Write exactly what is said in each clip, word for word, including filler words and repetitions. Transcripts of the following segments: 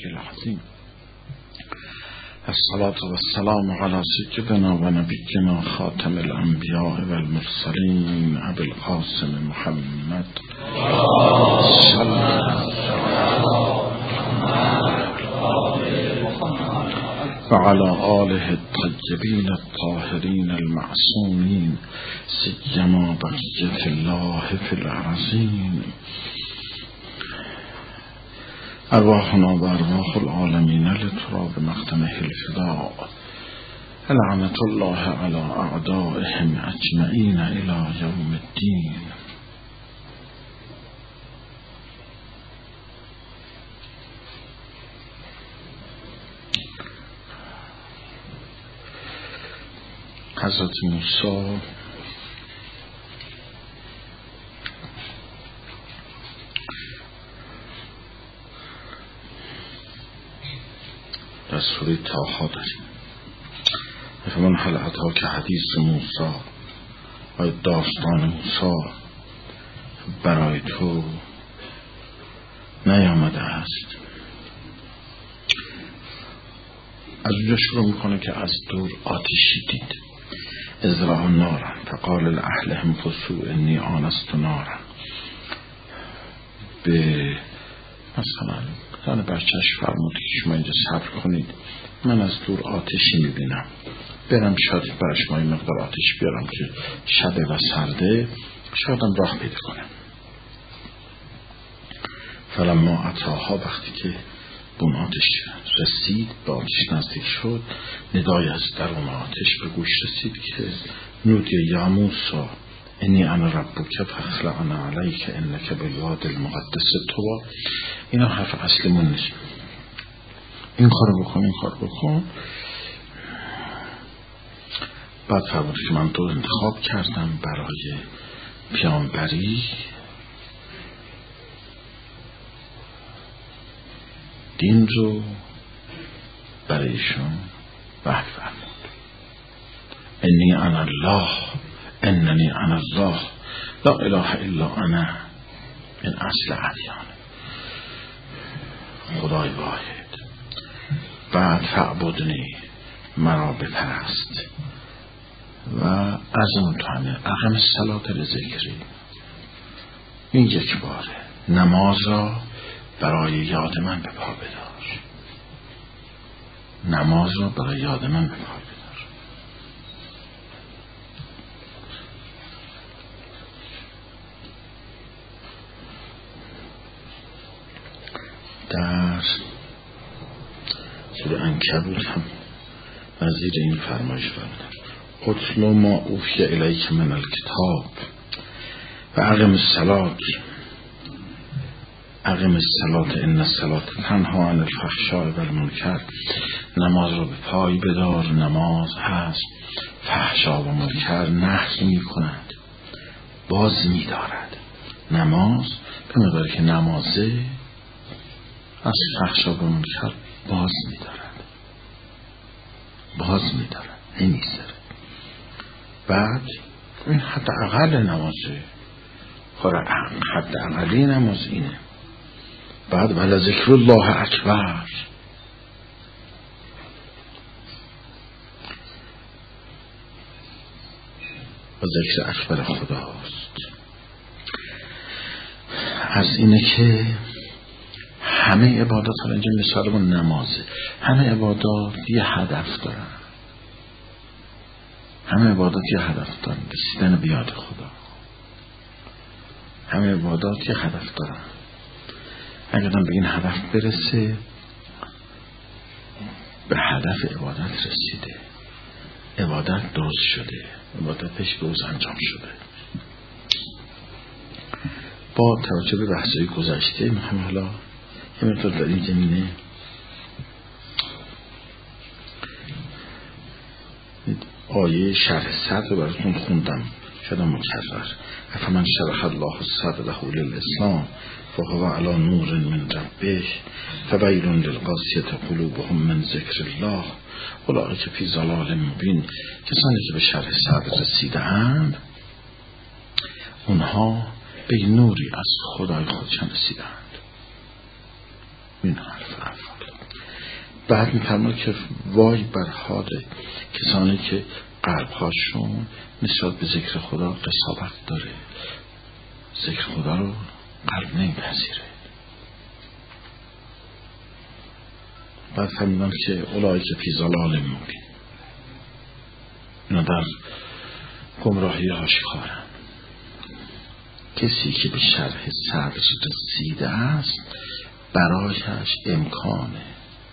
العظيم. الصلاة والسلام على سيدنا ونبينا خاتم الأنبياء والمرسلين أبي القاسم محمد صلى الله وعلى آله الطيبين الطاهرين المعصومين سيما بقية الله في الأرضين. أرواحنا وأرواح العالمين لتراب مقدمه الفداء. لعنة الله على أعدائهم أجمعين إلى يوم الدين. حضرت موسی در سوره طه داریم. فمن هل اتاک حدیث موسی و داستان موسی برای تو نیامده است. از اونجا شروع میکنه که از دور آتشی دید. ازرع نارا فقال لأهلهم كثوا انی آنست نارا. به مثلا زن بچهش فرمود که شما اینجا صبر کنید، من از دور آتشی میبینم، برم شاید برای شما این مقدار آتش بیارم که شبه و سرده شایدم راه پیدا کنم. فلما اتاها، وقتی که اون آتش رسید، به آتش نزدیک شد، ندای از درون آتش به گوش رسید که نودی یا موسی انی انا ربک فاخلع علیک انک بالوادی المقدس طوی. اینا حرف اصلیمون نیست. این کارو بکن، این کارو بکن. بعد فرمود که من تو انتخاب کردم برای پیامبری، دین رو برایشون وحی فرمود. انی انا الله اننی انا الله لا اله الا انا من اصل ادیان. خدای واحد. بعد فعبدنی، مرا بپرست. و از اون تو همه اقم الصلاة لذکری. این یک باره نماز را برای یاد من به پا بدار. نماز را برای یاد من به پا بدار. در سوره عنکبوت هم نظیر این فرمایش فرمود اتل ما اوحی الیک من الکتاب و اقم الصلاة اقم الصلاة ان الصلاة تنهی عن الفحشاء و المنکر. نماز رو به پای بدار. نماز هست فحشا و منکر نهی می کند، باز می دارد. نماز به مقداری که نمازه از فحشا و منکر باز می دارد، باز می دارد، نمی سرد. بعد این حد اقل نمازه، حد اقلی نماز اینه. بعد ولی ذکر الله اکبر. و ذکر اکبر خداست. از اینه که همه عبادات، حالا اینجا مثالمون نمازه، همه عبادات یه هدف دارن. همه عبادات یه هدف دارن، رسیدن به یاد خدا. همه عبادات یه هدف دارن. اگر به این هدف برسه، به هدف عبادت رسیده، عبادت درست شده، عبادت پیش به روز انجام شده. با توجه به بحث‌های گذشته میخوام حالا یه مقدار در این زمینه آیه شرح صدر رو براتون خوندم، شدم مکرر. افمن شرح الله صدره للاسلام فهو علی نور من ربه فویل للقاسیة قلوبهم من ذکر الله اولئک فی ضلال مبین. کسانی که به شرح صدر رسیدند اونها به نوری از خدای خودشان رسیدند. این حرف افعال بعد میفرماید که وای بر حال کسانی که قلبهاشون نسبت به ذکر خدا قساوت داره، ذکر خدا رو قلب نمیپذیره. بعد فرمودن که اولایی که فی ضلال مبین، اینا در گمراهی آشکارن. کسی که به شرح صدر رسیده است برایش امکانه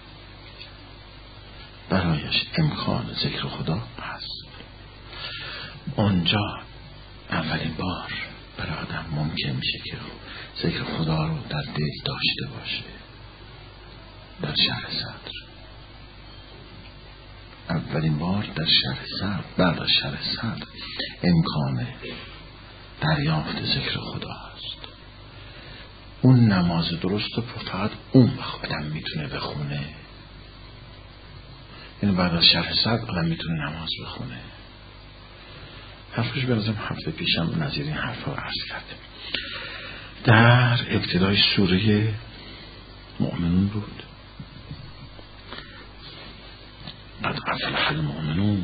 برایش امکان ذکر خدا هست. اونجا اولین بار برای آدم ممکن میشه که ذکر خدا رو در دل داشته باشه. در شرح صدر اولین بار در شرح صدر، بعد از شرح صدر امکان دریافت ذکر خدا هست. اون نماز درست رو فقط اون وقت آدم میتونه بخونه. یعنی بعد از شرح صدر آدم میتونه نماز بخونه. حرفش برازم هفته پیشم نظیر این حرف رو عرض کردیم. در ابتدای سوره مؤمنون بود. قد افلح المؤمنون.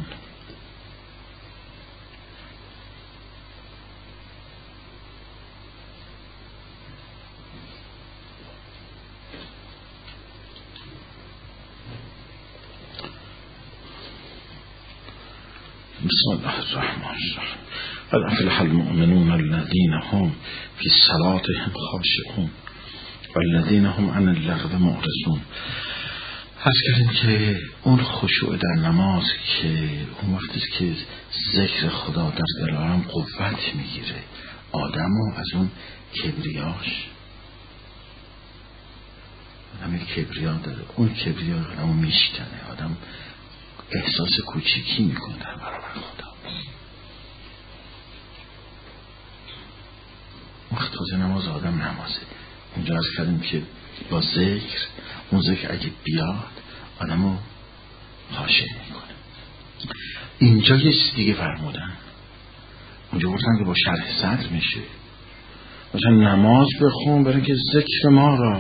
بسم الله الرحمن الرحیم. قد افلح المؤمنون الذين هم في صلاتهم خاشعون والذين هم عن اللغو معرضون. حس کردیم که اون خشوع در نماز که اون وقتی که ذکر خدا در دل آدم قوت میگیره، آدمو از اون کبریاش، آدم کبریا داره، اون کبریا آدمو میشکنه، آدم احساس کوچیکی میکنه در برابر خدا. وقت تازه نماز آدم نمازه. اونجا از کردیم که با ذکر، اون ذکر اگه بیاد آدمو خاشع میکنه. اینجا یه چیز دیگه فرمودن، اونجا گفتن که با شرح صدر میشه. مثلا نماز بخون برای که ذکر ما را،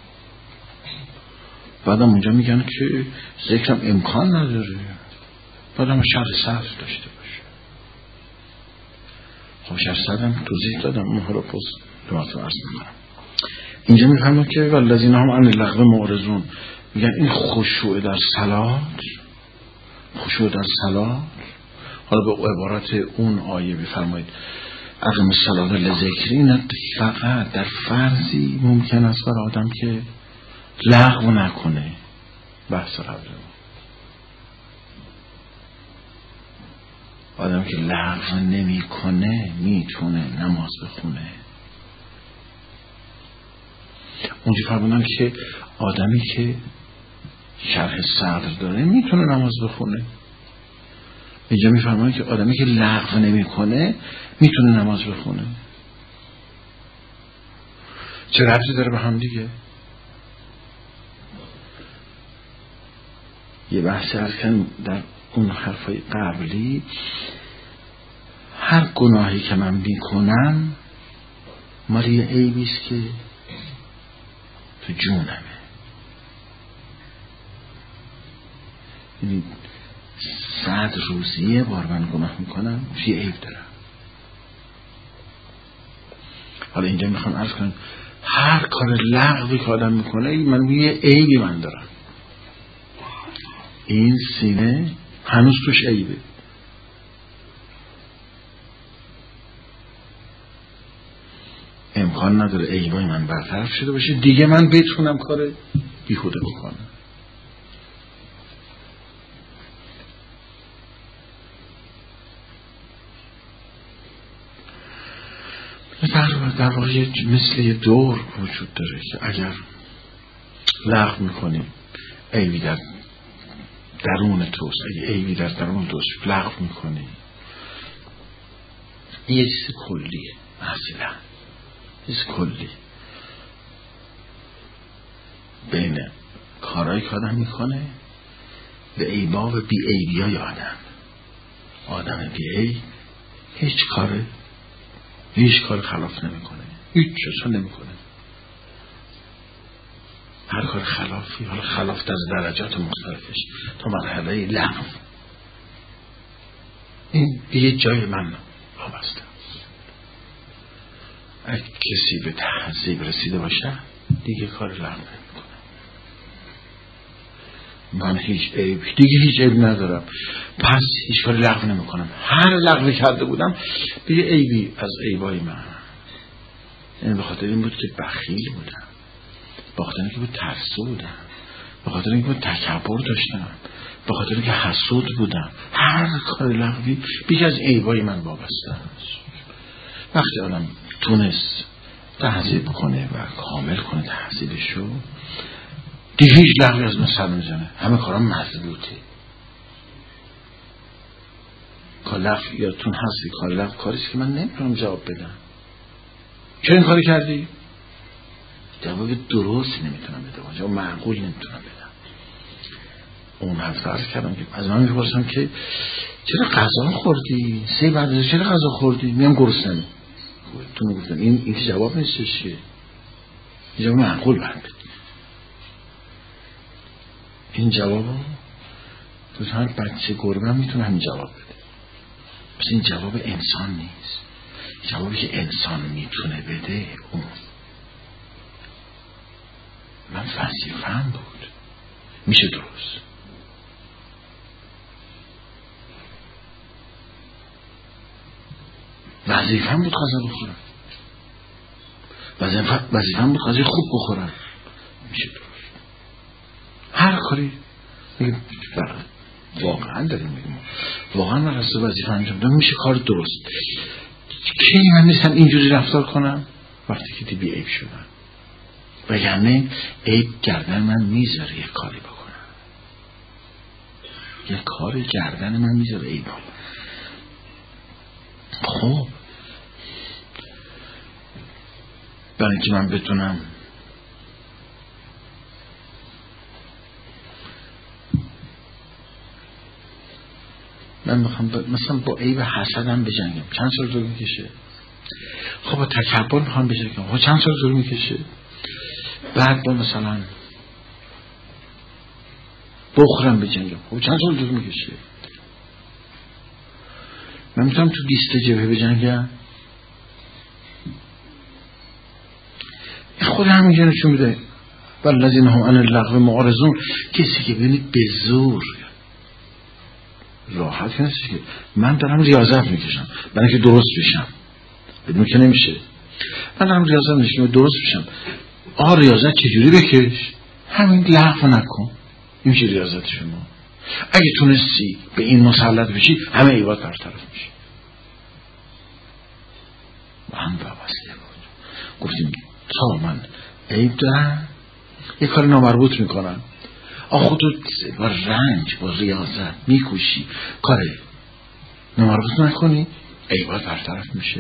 بعدم اونجا میگن که ذکرم امکان نداره، بعدم شرح صدر داشته باشه. خب شرح صدرم توضیح دادم، اونها رو پس دواتو عرض میکنم. اینجا میفهمم که والذین هم عن اللغو معرضون، میگن این خشوع در صلات، خشوع در صلات، حالا به عبارت اون آیه بفرمایید اقم الصلاة لذکری، نه فقط در فرضی ممکن است برای آدم که لغو نکنه. بحث قبل آدم که لغو نمی کنه میتونه نماز بخونه. اونجا فرمودن که آدمی که شرح صدر داره میتونه نماز بخونه. اینجا میفرماین که آدمی که لغو نمی کنه میتونه نماز بخونه. چه ربطی داره به هم دیگه؟ یه بحث هست که در اون حرفای قبلی، هر گناهی که من میکنم مال یه عیبیست که تو جونمه. یعنی صد روزی یه بار من گناه میکنم یه عیب دارم. حالا اینجا میخوام عرض کنم هر کار لغوی که آدم میکنه من یه عیبی من دارم. این سینه هنوز توش عیبه. امکان نداره عیبای من برطرف شده باشه دیگه من بتونم کار بیهوده بکنم. در در واقع مثل یه دور وجود داره که اگر لغو میکنیم عیبی در درون توست، اگه عیبی در درون توست لغو میکنی، یه چیز کلیه، اصلا چیز کلی بین کارهایی که آدم میکنه به عیبا و بی عیبی های آدم. آدم بی عیب هیچ کاره هیچ کار خلاف نمیکنه، هیچ چیزا نمیکنه. هر کار خلافی، حالا خلاف در درجات مختلفش تا مرحله لغو، این به یه جای من وابسته. اگه کسی به تهذیب رسیده باشه دیگه کار لغو نمیکنه. من هیچ عیب دیگه هیچ عیب ندارم، پس هیچ کار لغو نمیکنم. هر لغوی کرده بودم به یه عیبی از عیبای من، یعنی به خاطر این بود که بخیل بودم، به خاطر اینکه بود ترسو بودم، به خاطر اینکه بود تکبر داشتم، به خاطر اینکه حسود بودم. هر کار لغوی بیش از عیبای من وابسته است. وقتی آدم تونست تهذیب کنه و کامل کنه تهذیبشو، دیگه هیچ لغوی از من سر میزنه، همه کارام مضبوطه. کار لغو یادتون هستی، کار لغو کاریست که من نمیتونم جواب بدم. چرا این کاری کردی؟ جواب درست نمیتونم بدم، جواب معقول نمیتونم بدم. اون حرف عرض کردم که از من میپرسم که چرا غذا خوردی؟ سه بعد چرا غذا خوردی؟ میام گرسنه‌ام. تو میگفتم این این جواب نیستش که جواب معقول بند. این جوابو تو هر بچه گربه هم میتونه همین جواب بده. پس این جواب انسان نیست. جوابی که انسان میتونه بده اون من وظیفه‌ام بود، میشه درست. وظیفه‌ام بود غذا بخورم، وظیفه‌ام بود غذای خوب بخورم، میشه درست. هر کاری میگم واقعا داریم میگم واقعا من راسته وظیفه انجام دادم، میشه کار درست. کی من نیستم اینجوری رفتار کنم؟ وقتی که دی بی عیب شدم، وگرنه عیب گردن من میذاره یه کاری بکنم، یه کاری گردن من میذاره عیب. خب برای اینکه من بتونم من میخوام ب... مثلا با عیب حسدم بجنگم، چند سال طول میکشه؟ خب با تکبر میخوام بجنگم، خب چند سال طول میکشه؟ بعد با مثلا بخورم بجنگم، خب چند سال طول میکشه؟ من میتونم تو بیست جبهه بجنگم؟ خود همینجا نشون میده والذین هم عن اللغو معرضون. کسی که ببینید به زور راحت نیست که من دارم ریاضت میکشم برای اینکه درست بشم، بدون که نمیشه. من دارم ریاضت میکشم درست بشم. آه ریاضت چجوری بکش؟ همین لغو نکن، این میشه ریاضت شما. اگه تونستی به این مسلط بشی همه عیبات برطرف میشه. با هم وابسته بود. گفتیم تا من عیب دارم یه کار نامربوط میکنم، آخه خودت با رنج با ریاضت میکوشی کار نامربوط نکنی، عیبات برطرف میشه.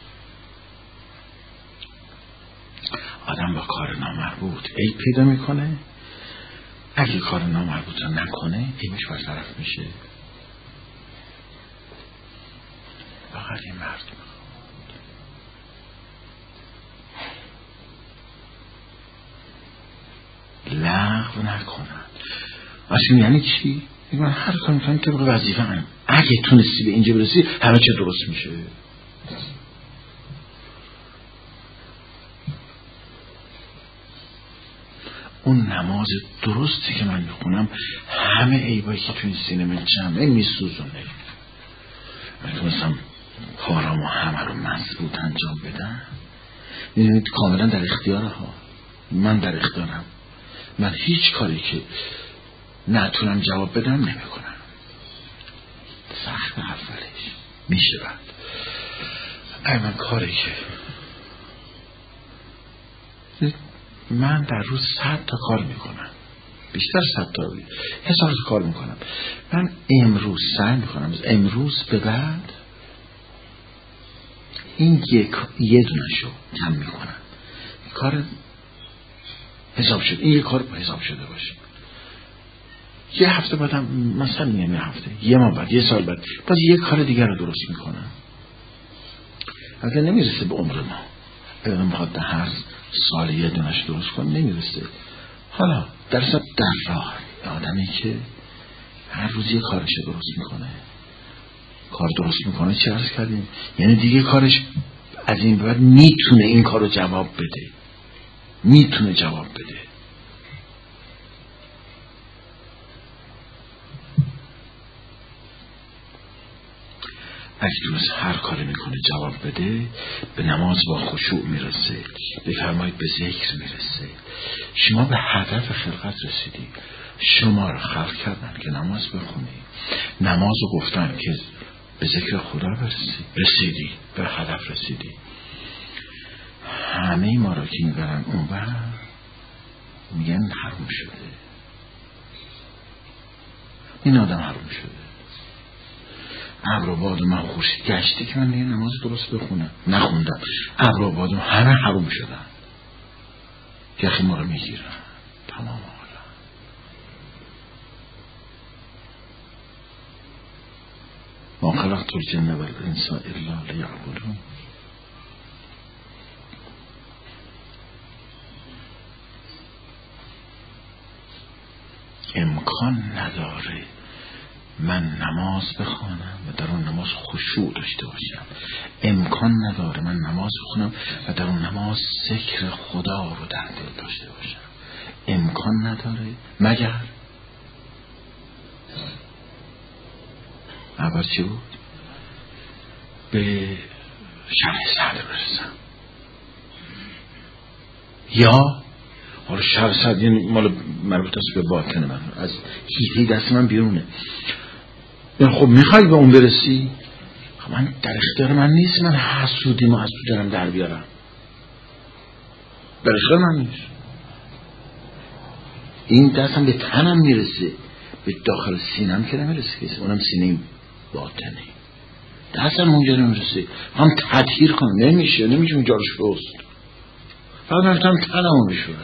آدم با کار نامربوط عیب پیدا میکنه، اگه کار نامربوط رو نکنه عیبش برطرف میشه. فقط این مرد لغو نکنن. اصلا یعنی چی؟ من هر کار میکنم طبق وظیفه هم. اگه تونستی به اینجا برسی همه چه درست میشه. اون نماز درستی که من میخونم همه عیبایی که تو این سینه من جمعه میسوزونه. من تونستم کارامو همه رو مضبوط انجام بدم. میدونید کاملا در اختیار ها، من در اختیارم. من هیچ کاری که نتونم جواب بدم نمی کنم. سخت اولش میشه، بعد ای من کاری که من در روز صد تا کار میکنم، بیشتر صد تا هزار تا کار میکنم. من امروز سعی میکنم امروز به بعد این یک یه دونشو کم میکنم، کار حساب شد، این یک کار با حساب شده باشه. یه هفته بعدم مثلا میگم یه هفته یه ماه بعد یه سال بعد باز یه کار دیگر رو درست میکنم. اگر نمیرسه به عمر ما، اگر میخواد هر سال یه دونش درست کن نمیرسه. حالا در اصلا در راه آدمی که هر روز یه کارش درست میکنه، کار درست میکنه، چه عرض کردیم، یعنی دیگه کارش از این بعد میتونه این کار رو جواب بده، میتونه جواب بده. اگه درست هر کاری میکنه جواب بده، به نماز با خشوع میرسه، بفرمایید به ذکر میرسه. شما به هدف خلقت رسیدی، شما رو خلق کردن که نماز بخونی، نماز رو گفتن که به ذکر خدا برسی، رسیدی به هدف رسیدی. همه ما را که میبرن اون بر میگن حروم شده، این آدم حروم شده. ابر و باد و من خورشید گشتی که من دیگه نماز درست بخونم، نخوندم. ابر و باد و همه حروم شدن، یخی ما رو میگیرن تمام حالا. ما خلقت الجن والانس الا لیعبدون. امکان نداره من نماز بخوانم و در اون نماز خشوع داشته باشم، امکان نداره من نماز بخونم و در اون نماز ذکر خدا رو در دل داشته باشم، امکان نداره مگر اول چی بود؟ به شرح صدر برسم، یا حالا شرح صدر یعنی مال مربوط است به باطن من، از حیطه دست من بیرونه. یعنی خب میخوای به اون برسی، خب من در اختیار من نیست من حسودی ما از تو دارم در بیارم، در اختیار من نیست. این دستم به تنم میرسه، به داخل سینم که نمیرسه کسی، اونم سینه باطنه، دستم اونجا نمیرسه. هم تطهیر کنم نمیشه، نمیشه اونجا رو شست، فقط نمیتونم تنم بشورم.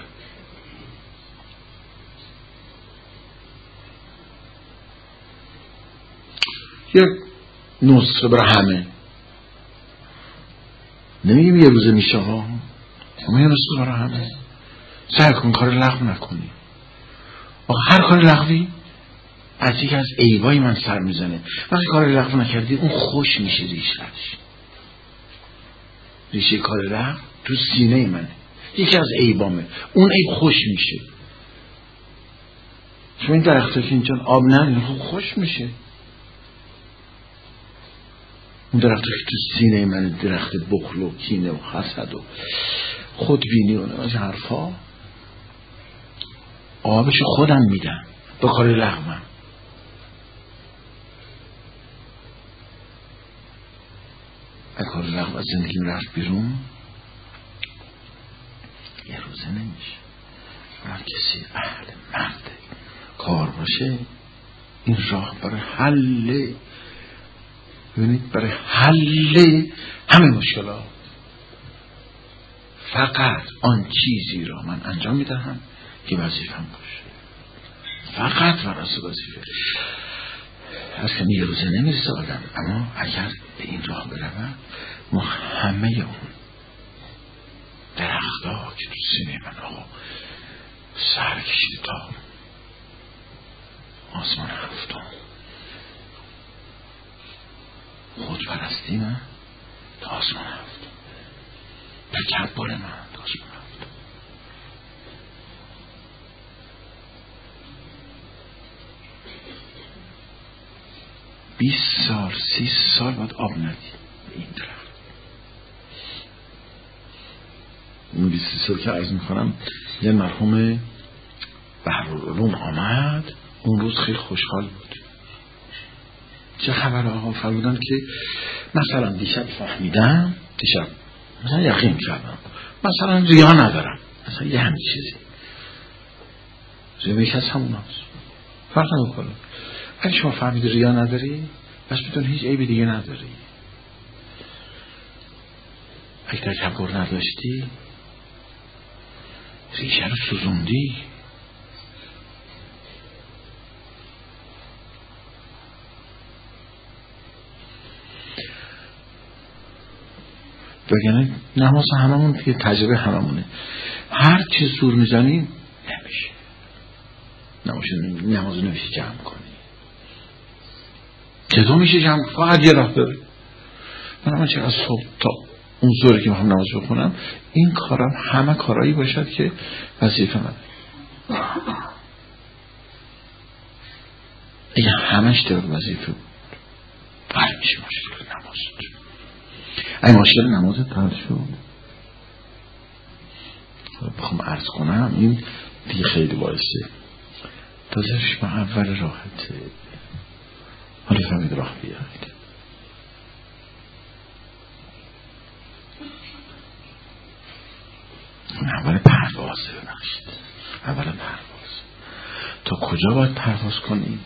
یک نسخه برای همه نمیگیم یه روزه میشه ها، اما یه نسخه برای همه. سعی کن کار لغو نکنی. آخه هر کار لغوی از یکی از عیبای من سر میزنه. وقتی کار لغو نکردی اون خوش میشه ریشهش، ریشه کار لغو تو سینه منه، یکی از عیبامه، اون عیب خوش میشه. چون این درخته که اینجا آب نداره خب خوش میشه. اون درخته که تو سینه من درخت بخل و کینه و حسد و خودبینی و نماز حرفا، آبشو خودم میدم با کار لغوم. اگه کار لغو از زندگیم رفت بیرون یه روزه نمیشه. هر کسی اهل مرد کار باشه این راه برای حل، ببینید برای حل همه مشکلات، فقط آن چیزی را من انجام میدهم که وظیفه‌ام باشه، فقط واسه وظیفه. از که یه روزه نمیرسه آدم، اما اگر به این راه برود ما همه اون درختا که تو سینه من آقا سر کشیده تا آسمان هفتم، خود پرستی من تا آسمان هفتم، تکبر من تا آسمان هفتم. بیست سال سی سال باید آب ندی به این درخت. این بیست سال که عرض میکنم یه مرحوم بحرالعلوم آمد، اون روز خیلی خوشحال بود. چه خبر آقا؟ فرمودن که مثلا دیشب فهمیدم، دیشب مثلا یقین کردم، مثلا ریا ندارم، مثلا یه همین چیزی ریا یکی از همون هست، فرق نمیکنه. اگه شما فهمیدی ریا نداری بس بدون هیچ عیبی دیگه نداری. اگه تکبر نداشتی ریشه رو سوزوندی، بگنه نماز هممون که تجربه هممونه، هر چی زور میزنیم نمیشه. نماز نماز نمیشه جمع کنی. چطور میشه جمع؟ فقط یه راه داره. من من چه از صبح تا اون زوری که میخوام نماز بخونم این کارم همه کارایی باشد که وظیفه من. اگه همش در وظیفه بود هر میشه مشکل نماز. اگه مشکل نمازت حل شد بخوام عرض کنم این دیگه خیلی باعثه تازهش من اول راحته حالا فهمید راه بیاید. اول پروازه ببخشید اول پرواز تا کجا باید پرواز کنی؟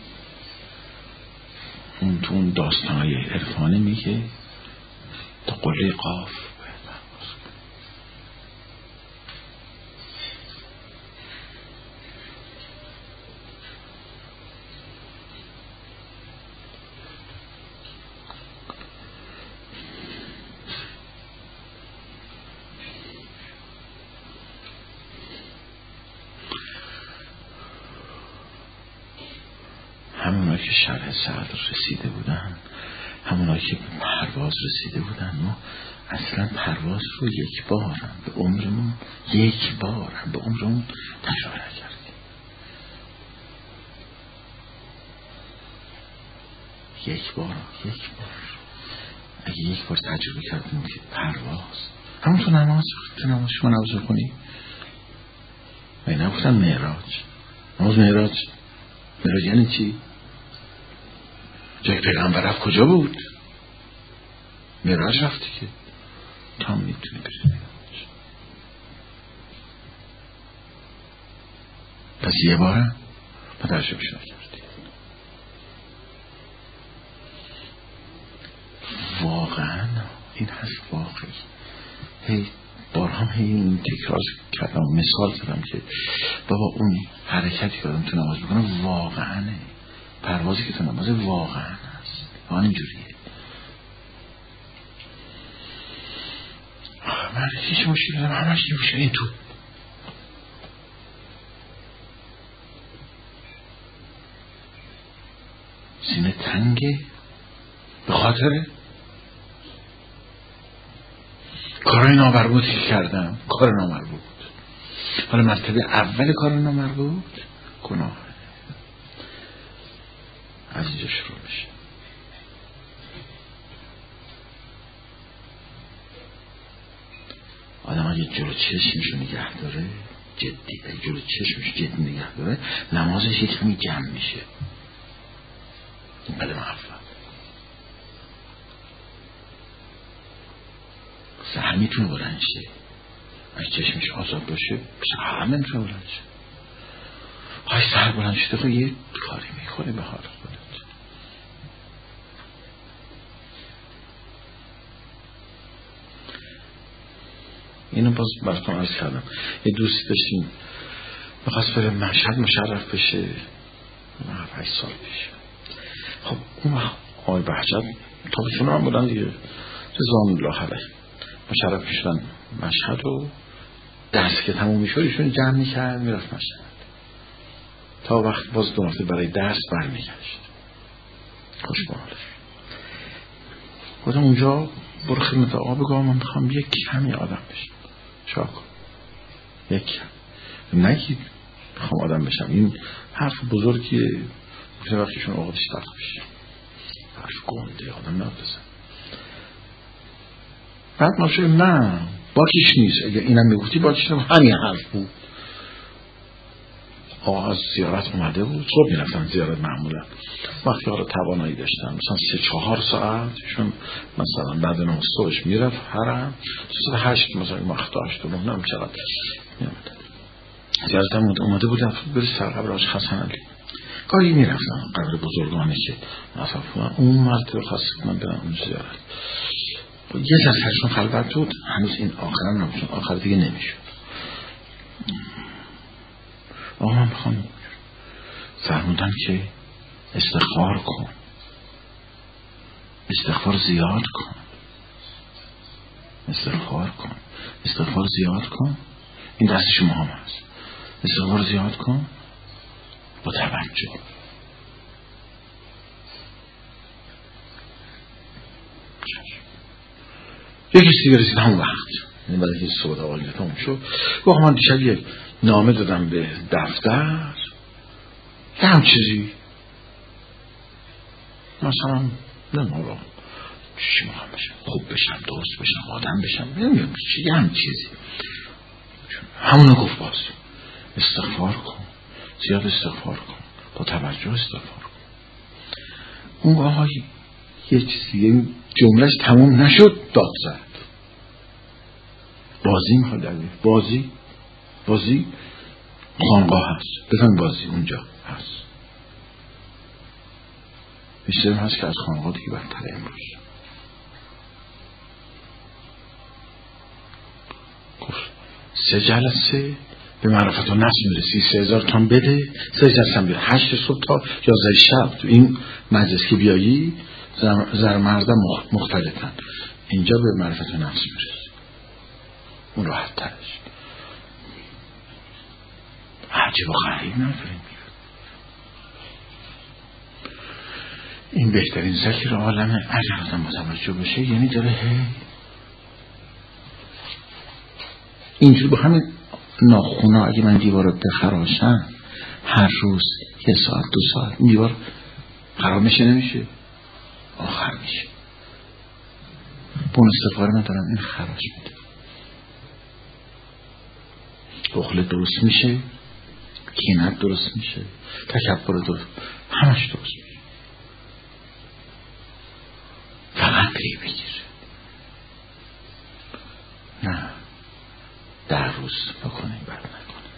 اون تو اون داستانهای عرفانی میگه تا قله قاف باید پرواز کنی. همونایی که شرح صدر رسیده بودن همونایی که به پرواز رسیده بودن ما اصلا پرواز رو یک بار هم به عمرمون یک بار هم به عمرمون تجربه نکردیم. یک بار یک بار اگه یک بار تجربه کردیم که پرواز همون تو نماز تو نماز شما نماز کنی و این نگفتن معراج. نماز معراج معراج یعنی چی؟ جای پیغمبر رفت کجا بود؟ معراج رفتی که تا میتونی بری معراج. پس یه بارم ما تجربه شده کردی. واقعا این هست واقعی. هی بارها هی این تکرار کردم مثال زدم که بابا اون حرکتی که آدم تو نماز بکنه واقعا پروازی که تو نماز واقعا هست واقعا اینجوریه. من هیچ مشکلی ندارم همش نمیشه این تو سینه تنگه به خاطر کارهای نامربوطی که کردم. کار نامربوط حالا مرتبه اول کار نامربوط گناه از اینجا شروع میشه. آدم اگه جلو چشمشو نگه داره جدی اگه جلو چشمش جدی نگه داره نمازش یک کمی جمع میشه. این قدم اول سهر میتونه بلند شه. اگه چشمش آزاد باشه سهر میتونه بلند شه. های سهر بلند شده خود یه کاری میکنه به حال خودت. اینو باز براتون عرض کردم. یه دوستی داشتیم میخواست بره مشهد مشرف بشه هفت هشت سال پیش. خب اون وقت آقای بهجت تابستون هم بودن دیگه رضوان الله علیه مشرف میشدن مشهد و درس که تموم میشد ایشون جمع میکرد میرفت مشهد تا وقت باز دو هفته برای درس برمیگشت. خوش به حالش. گفتم اونجا برو خدمت آقا بگو من میخوام یک کمی آدم بشم. چرا کن یک کم نگید میخوام آدم بشم. این حرف بزرگیه. گفتم وقتیشون اوقاتش تلخ بشه حرف گنده آدم نبزن. بعد ما شد نه باکیش نیست. اگه اینم میگفتی باکیش نیم همین حرف بود. آقا از زیارت اومده بود صبح میرفتن زیارت معمولا وقتی ها رو توانایی داشتن مثلا سه چهار ساعت شون مثلا بعد نام صبحش میرفت هرم ساعت هشت مثلا مختا هشت و نه چقدر میامده زیارت هم اومده بود بری سرقبر آج حسن علی گاهی میرفتن قبر بزرگانه که نصف کنن اون مرتبه خواست من برم اون زیارت یه سر سرشون خلوت بود هنوز این آخرم نمیشون آخر دیگه نمیشون. آقا من بخوام فرمودن که استغفار کن استغفار زیاد کن استغفار کن استغفار زیاد کن. این دست شما هم هست. استغفار زیاد کن با توجه. یکی سی برسید همون وقت، این برای که صحبت آقایی تموم شد، گفت من دیشب یک نامه دادم به دفتر یه هم چیزی مثلا نمارم چی میخوام بشم، خوب بشم، درست بشم، آدم بشم، نمیدونم چی، یه هم چیزی همونو گفت باز استغفار کن، زیاد استغفار کن، با توجه استغفار کن. اون آقایی یه چیزی جملهش تموم نشد داد زد. بازی میخواد در بازی بازی خانقاه هست، بزن بازی اونجا هست، بیشتر هست که از خانقاه دیگه بدتر امروز. گفت سه جلسه به معرفت و نصب میرسی، سه هزار تومان بده، سه جلسه هم بده، هشت صبح تا یازده شب تو این مجلس که بیایی زر مردم مختلطن، اینجا به معرفت و نصب میرسی، اون راحت ترش. عجب و غریب نفرین این بهترین ذکر عالمه. اگر آدم متوجه بشه یعنی داره هی اینجور با همین ناخونا اگه من دیوار رو بخراشم هر روز یه ساعت دو ساعت این دیوار خراب میشه نمیشه؟ آخر میشه. بون استفاره من دارم این خراش میده، بخل درست میشه، کینت درست میشه، تکبر درست، همش درست میشه. فقط پی بگیر. نه در روز بکنیم بر نکنیم.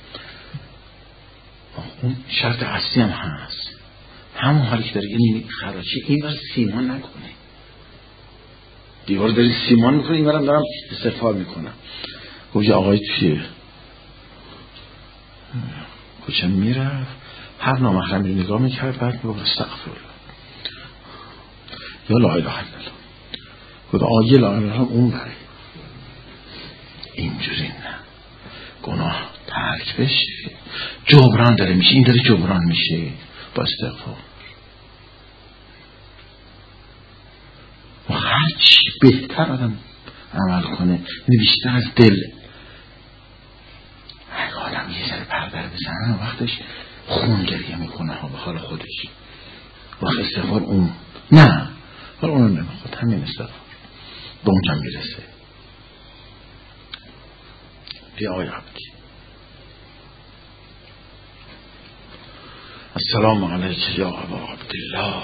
اون شرط اصلی هم هست، همون حالی که داره این خراچی این بر سیمان نکنه، دیوار داری سیمان میکنه، این برم دارم استغفار میکنم. گفت یه آقای توی کوچه میرفت هر نامحرم رو نگاه میکرد، بعد میگفت استغفر یا لا اله الا الله. گفت آیه لا اله الا الله اون بره، اینجوری نه، گناه ترک بشه، جبران داره میشه، این داره جبران میشه با استغفار. و هرچی بهتر آدم عمل کنه بیشتر از دل. اگه آدم یه ذره پردر بزنه وقتش خون گریه میکنه ها به حال خودش، وقت استغفار اون نه، حالا اونو نمیخواد، همین استغفار به اونجا میرسه. بیا آقای عبدی. السلام علیک یا ابا عبدالله.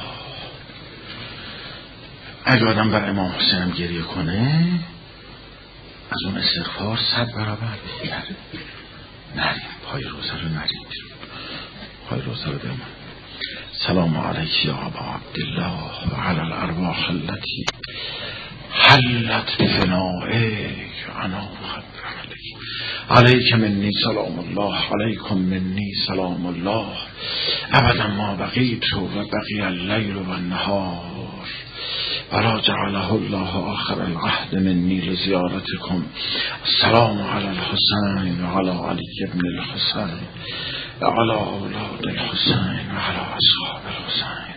اگه آدم بر امام حسینم گریه کنه از اون استغفار صد برابر بهتره. نریم پای روزه رو نریم، پای روزه رو داریم. سلام علیک یا ابا عبدالله و علی الارواح التي حلت بفنائک انا مخبر علیک منی سلام الله علیکم منی سلام الله ابدا ما بقیت و بقی اللیل و النهار ولا جعله الله آخر العهد منی لزیارتکم. السلام علی الحسین و علی علی ابن الحسین و علی اولاد الحسین و علی اصحاب الحسین